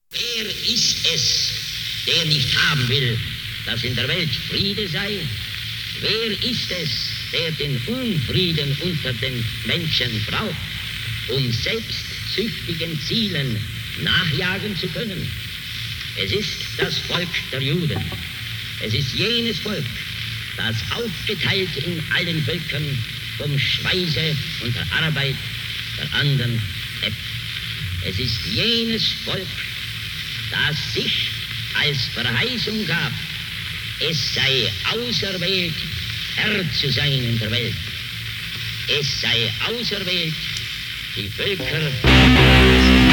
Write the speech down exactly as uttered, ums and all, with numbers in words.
Wer ist es, der nicht haben will, dass in der Welt Friede sei? Wer ist es, der den Unfrieden unter den Menschen braucht, um selbstsüchtigen Zielen nachjagen zu können? Es ist das Volk der Juden. Es ist jenes Volk, das aufgeteilt in allen Völkern vom Schweiße und der Arbeit der anderen lebt. Es ist jenes Volk, das sich als Verheißung gab, es sei auserwählt, Herr zu sein in der Welt. Es sei auserwählt, die Völker